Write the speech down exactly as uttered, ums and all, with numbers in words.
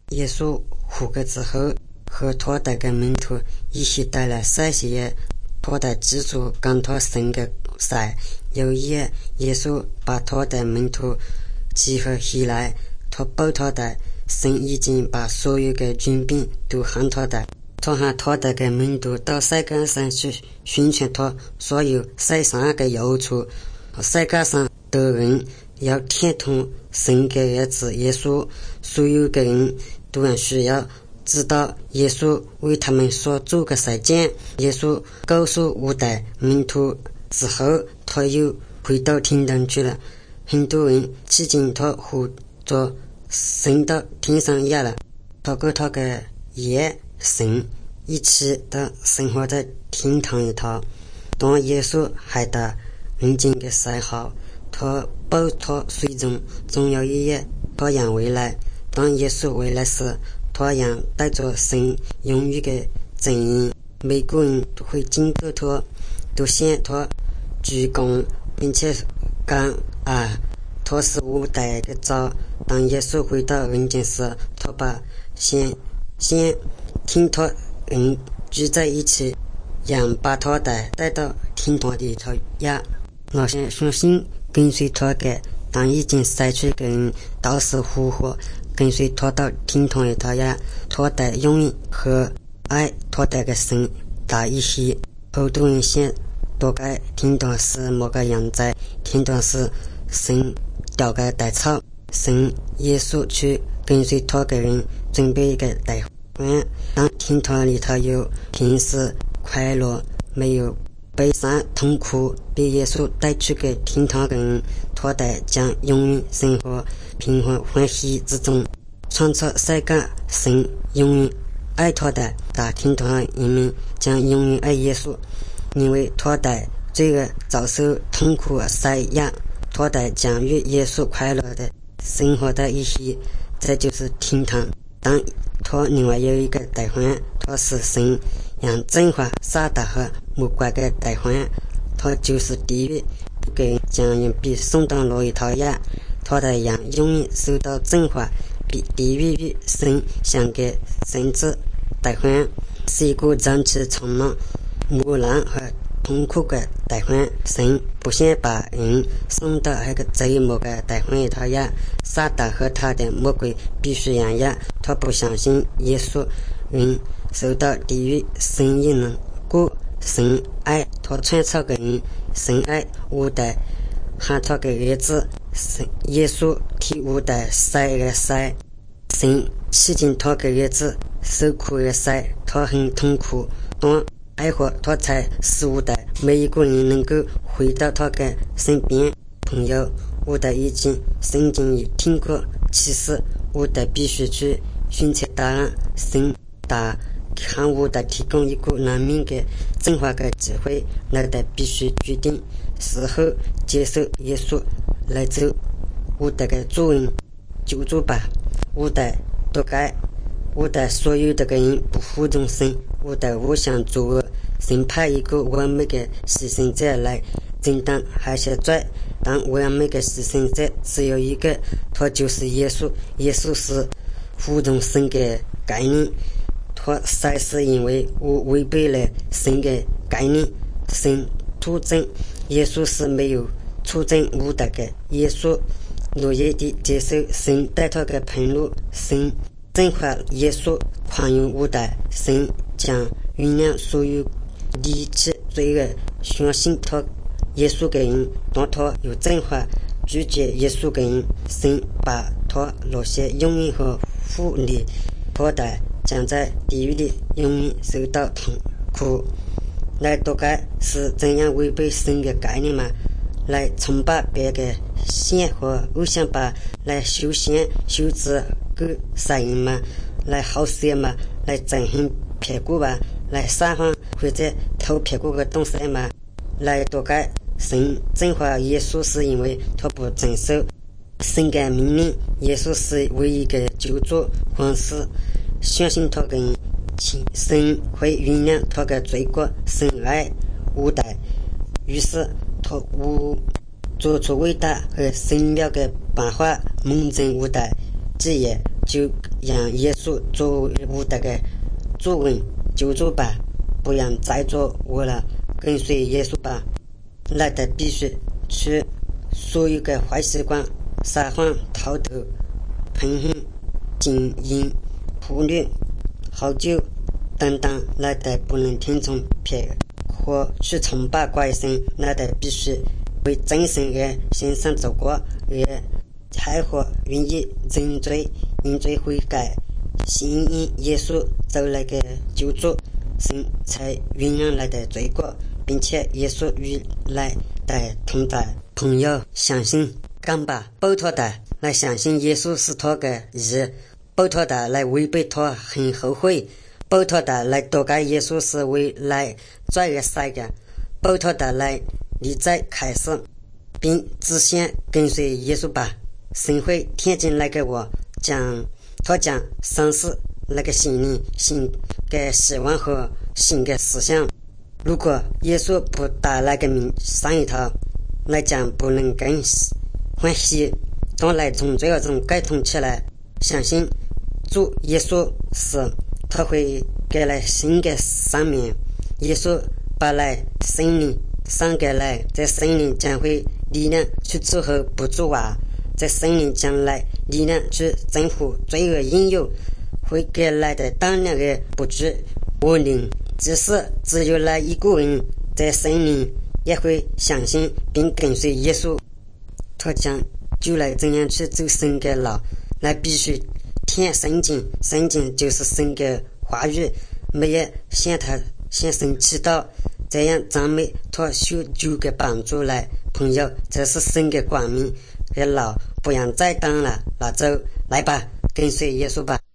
耶稣复活之后，和他的个门徒一起到了塞西耶，他的基督跟他生个赛。有一夜，耶稣把他的门徒集合起来，他报他的神已经把所有的军兵都喊他的，他喊他的个门徒到世界上去宣传他所有世上的要求。世界上的人要听从神的儿子耶稣，所有的人都需要知道耶稣为他们所做的事情。耶稣告诉我的门徒之后，他又回到天堂去了。很多人期间他活着升到天上去了，他跟他的爷神一起的生活在天堂里头。当耶稣还到人间的时候，他抱他水中，总有一夜他要回来。当耶稣回来时，他要带着神永远的正义，每个人都会经过他，都向他鞠躬，并且讲啊，他是我的个主。当耶稣回到人间时，他把先先听他人聚在一起，让把他的带到天堂里头呀。那些相信跟随他的，当已经死去的人到时复活，跟随他到天堂里头呀。他的永远和爱他的个神在一起。好多人想大概天堂是某个样子，天堂是神掉个大草，神耶稣去跟随他的人准备一个大欢。当天堂里头有平时快乐，没有悲伤痛苦，被耶稣带去给天堂的人，他的将永远生活平和欢喜之中。创造世界神永远爱他的大天堂人民将永远爱耶稣，因为他的这个遭受痛苦塞压，他的将与耶稣快乐的生活在一起，这就是天堂。当他另外有一个大欢，他是神让真话撒旦和魔鬼的大欢，他就是地狱给人将人被送到牢里头呀。他的让永远受到真话比地狱与神相给神之大欢，是一个让其充满磨难和痛苦的大欢。神不想把人送到那个折磨的大欢里头呀。撒旦和他的魔鬼必须让呀，他不相信耶稣人受到地狱，神也能过神爱他创造的人，神爱我的喊他的儿子神耶稣替我的死而死，神期间他的儿子受苦而死，他很痛苦，当爱护他才使我的每一个人能够回到他的身边。朋友，我的已经圣经已听过，其实我的必须去寻找答案。神答看我的提供一个难免的真话的机会，我的必须决定事后接受耶稣来做我的个主人救主吧。我的大概我的所有的个人不服从神，我的我想作恶，神派一个完美的牺牲者来承担那些罪。但完美的牺牲者只有一个，他就是耶稣。耶稣是服从神的概念，他死是因为我违背了神的概念。神出征耶稣是没有出征我的个，耶稣乐意地接受神带他的愤怒，神真化耶稣宽容我的，神将原谅所有离弃罪恶相信他耶稣的人。当他有真话拒绝耶稣的人，神把他那些永远和负力，他的将在地狱里永远受到痛苦。来大概是怎样违背神的概念嘛？来崇拜别个仙和偶像吧，来修仙修治个杀人嘛，来好色嘛，来憎恨屁股吧，来撒谎或者偷屁股的东西嘛。来大概神真话耶稣是因为他不遵守神的命令，耶稣是唯一的救主，凡是相信他的人，神会原谅他的罪过，神爱我的，于是他无做出伟大和神妙的办法，蒙证我的职业，就让耶稣作为我的个主人救主吧，不让再做我了，跟随耶稣吧。来的必须去所有的坏习惯，撒谎、偷盗、喷哼、禁淫、妇女、好酒等等，来的不能听从别或去崇拜怪神，来的必须为真神而献上做过，而还或愿意认罪认罪悔改，信任耶稣走那个救主，神才原谅来的罪过，并且耶稣与来的同在。朋友相信敢把保托的来相信耶稣是他的义，保托的来违背他很后悔，保托的来多改耶稣是为来罪恶死的，保托的来立在开始，并只想跟随耶稣吧。神会添进来给我，将他将丧失那个心灵新的希望和新的思想。如果耶稣不打那个命上一套，那将不能更欢喜。当来从罪恶中改通起来，相信主耶稣是他会给来新的上面，耶稣把来圣灵上给来，这圣灵将会力量去之后不阻碍，这圣灵将来力量去征服罪恶引诱，会给来的胆量的不知我灵。即使只有那一个人，这圣灵也会相信并跟随耶稣，他将就来怎样去走神的路，那必须听圣经，圣经就是神的话语，没有向他向神祈祷，这样赞美他所求的帮助来。朋友，这是神的光明的路，不让再当了，那走来吧，跟随耶稣吧。